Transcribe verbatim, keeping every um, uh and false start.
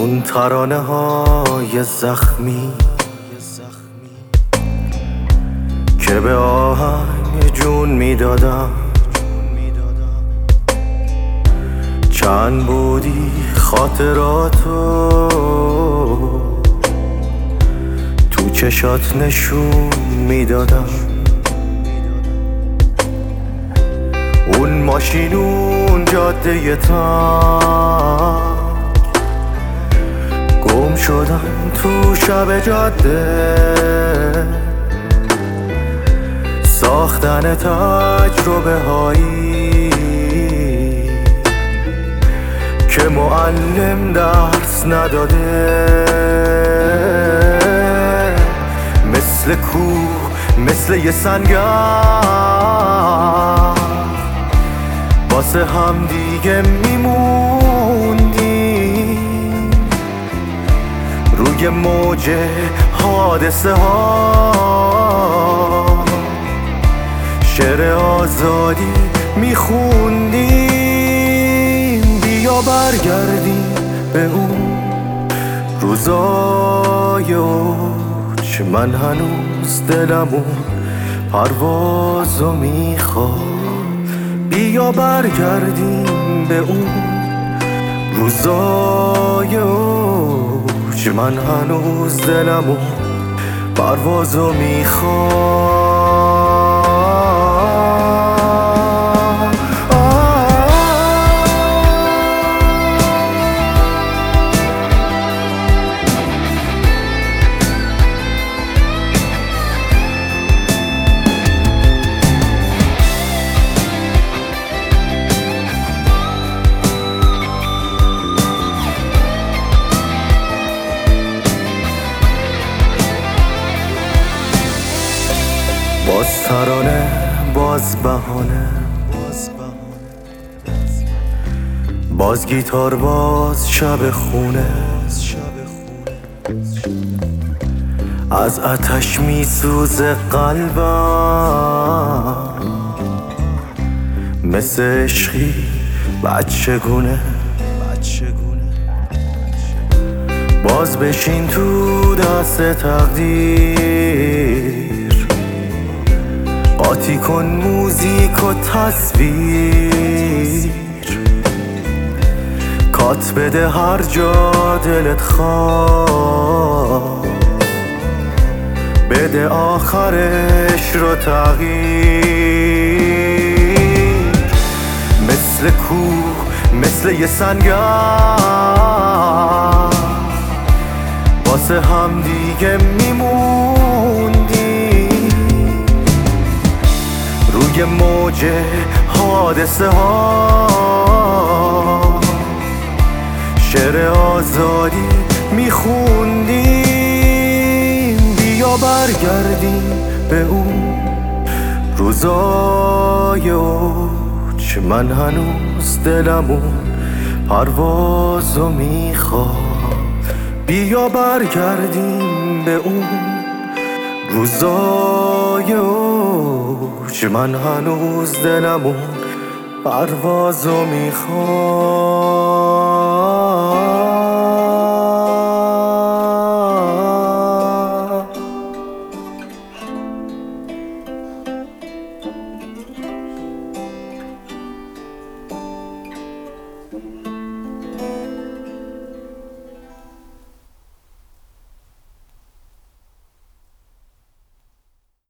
اون ترانه های زخمی که به آهنگ جون میدادم، چند بودی خاطراتو تو چشات نشون میدادم. اون ماشین، اون جاده تنگ، گم شدن تو شب جاده، ساختن تجربه هایی که معلم درس نداده، مثل کوه، مثل یه سنگر واسه هم دیگه میموندیم روی موج حادثه ها، شعر آزادی میخوندیم. بیا برگردیم به اون روزای اوج، من هنوز دلمون پروازو میخواد. بیا برگردیم به اون روزای اوج، من هنوز دلمون پروازو میخواد. باز ترانه، باز بهانه، باز گیتار، باز شب خونه، از آتش میسوزه قلبم، مثل عشقی بچگونه. باز بشین تو دست تقدیر، قاطی کن موزیک و تصویر، کات بده هر جا دلت خواد، بده آخرش رو تغییر. مثل کوه، مثل یه سنگر واسه هم دیگه میموندیم روی موج حادثه ها، شعر آزادی میخوندیم. بیا برگردیم به اون روزای اوج، من هنوز دلمون پروازو میخواد. بیا برگردیم به اون روزای اوج، من هنوز دلمون پروازو میخواد.